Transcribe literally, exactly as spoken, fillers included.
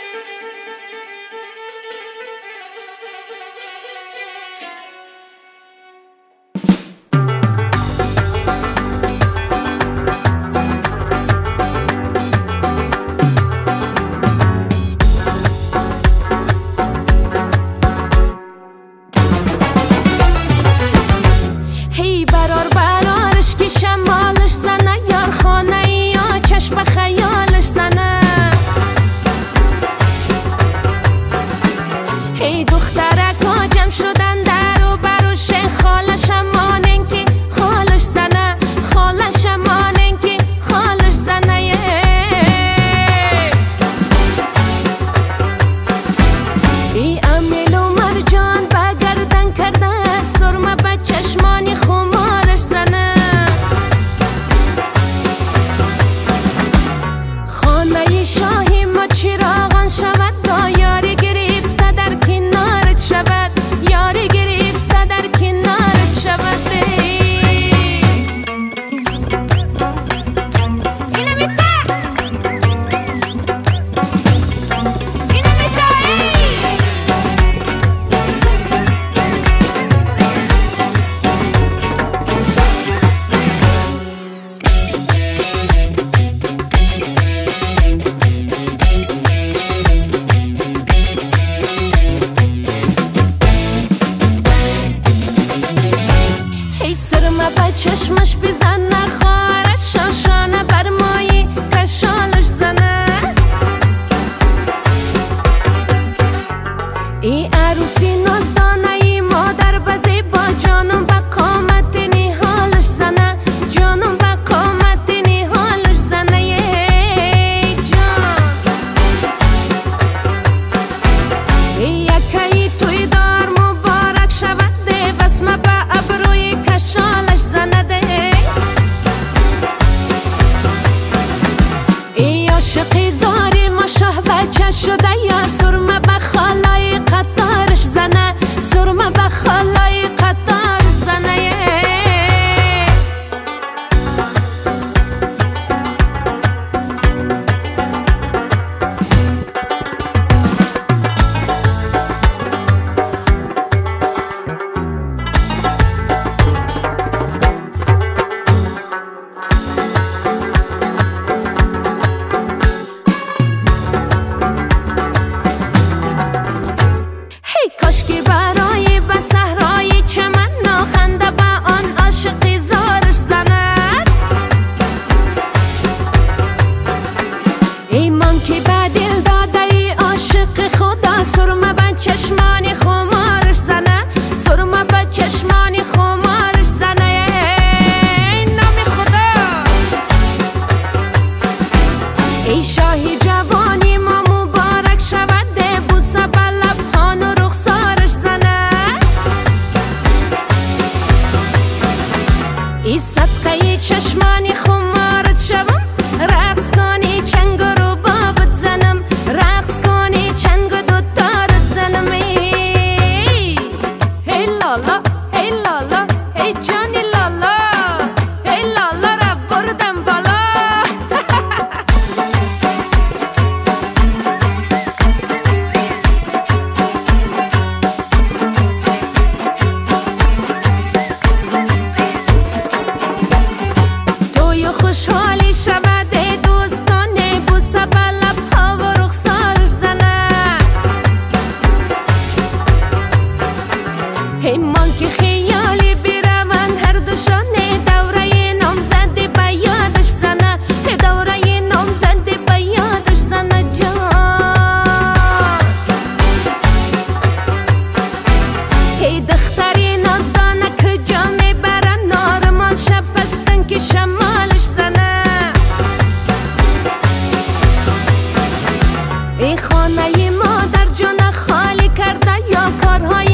شمالش زنه یار خانه یا چشم خیالش زنه هی دختره که جمع شدن در و بروش خالش مانن که خالش زنه خالش مانن که خالش زنه ای امیل و مرجان بگردن کرده سرمه به چشمانی خمارش زنه شاهی ما چراغان شود تا یاری گرفته در کنارت شود یاری گرفته در کنارت شود اینه میده اینه میده سرمه به چشمش بزنه خارش شاشانه بر مایی کشالش زنه ای عروسی نازدانه ای مادر بزی با جانم به قامت نهالش زنه جانم به قامت نهالش زنه ای جان ای یکی توی دار مبارک شود ده بسمه به ابروی کشالش زنه ده ای عاشقی زاری ما شه بچه شده یار سرمه به خالای قطارش زنه سرمه به خالای قطارش زنه کاشکی برای به صحرای چمن ناخنده به آن عاشقی زارش زند ایمان که به دل داده ای عاشق خدا سرمه به چشمانی خمارش زنه سرمه به چشمانی خمارش زنه نام خدا ای شاهی جوانی ما مبارک شود ده بوسه به لبخان و رخسارش زنه ای صدقه چشمانی خمارت شوم رقص کنی چنگ رو بابت زنم رقص کنی چنگ دوتارت زنم ای لالا ای لالا ای جانی لالا ای لالا را بردم بالا خوشحالی شود دوستانه بوسه به لبها و رخسارش زنه ایمان که خیالی بیروند هر دوشانه دوره نامزدی به یادش زنه دوره نامزدی به یادش زنه جان ای دختری نازدانه که جا میبرن نارمال شب پستن که شمالش زنه ای خانه ما در جان خالی کرده یا کارهای